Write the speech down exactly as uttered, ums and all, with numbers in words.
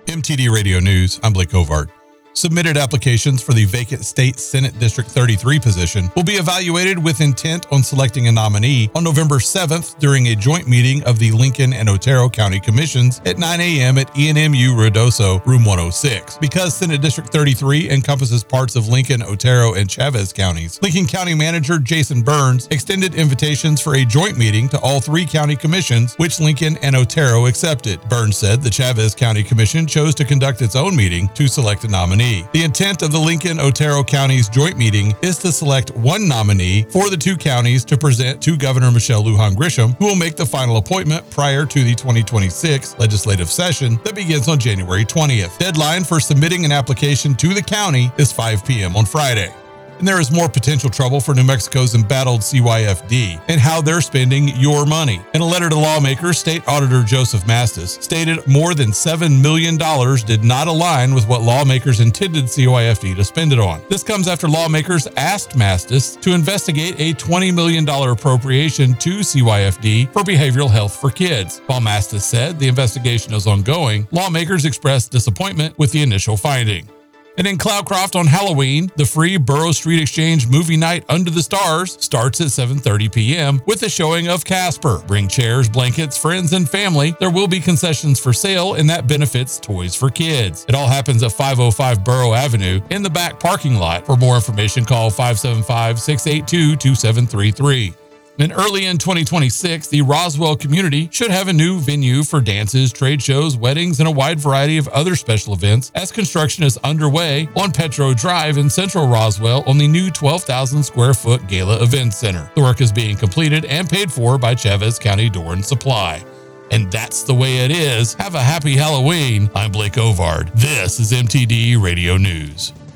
M T D Radio News, I'm Blake Hovard. Submitted applications for the vacant State Senate District thirty-three position will be evaluated with intent on selecting a nominee on November seventh during a joint meeting of the Lincoln and Otero County Commissions at nine a.m. at E and M U Ruidoso, room one oh six. Because Senate District thirty-three encompasses parts of Lincoln, Otero, and Chavez counties, Lincoln County Manager Jason Burns extended invitations for a joint meeting to all three county commissions, which Lincoln and Otero accepted. Burns said the Chavez County Commission chose to conduct its own meeting to select a nominee. The intent of the Lincoln-Otero counties joint meeting is to select one nominee for the two counties to present to Governor Michelle Lujan Grisham, who will make the final appointment prior to the twenty twenty-six legislative session that begins on January twentieth. Deadline for submitting an application to the county is five p.m. on Friday. And there is more potential trouble for New Mexico's embattled C Y F D and how they're spending your money. In a letter to lawmakers, State Auditor Joseph Mastis stated more than seven million dollars did not align with what lawmakers intended C Y F D to spend it on. This comes after lawmakers asked Mastis to investigate a twenty million dollars appropriation to C Y F D for behavioral health for kids. While Mastis said the investigation is ongoing, lawmakers expressed disappointment with the initial finding. And in Cloudcroft on Halloween, the free Borough Street Exchange movie night Under the Stars starts at seven thirty p.m. with a showing of Casper. Bring chairs, blankets, friends, and family. There will be concessions for sale, and that benefits Toys for Kids. It all happens at five oh five Borough Avenue in the back parking lot. For more information, call five seven five, six eight two, two seven three three. And early in twenty twenty-six, the Roswell community should have a new venue for dances, trade shows, weddings, and a wide variety of other special events as construction is underway on Petro Drive in central Roswell on the new twelve thousand square foot Gala Event Center. The work is being completed and paid for by Chavez County Door and Supply. And that's the way it is. Have a happy Halloween. I'm Blake Hovard. This is M T D Radio News.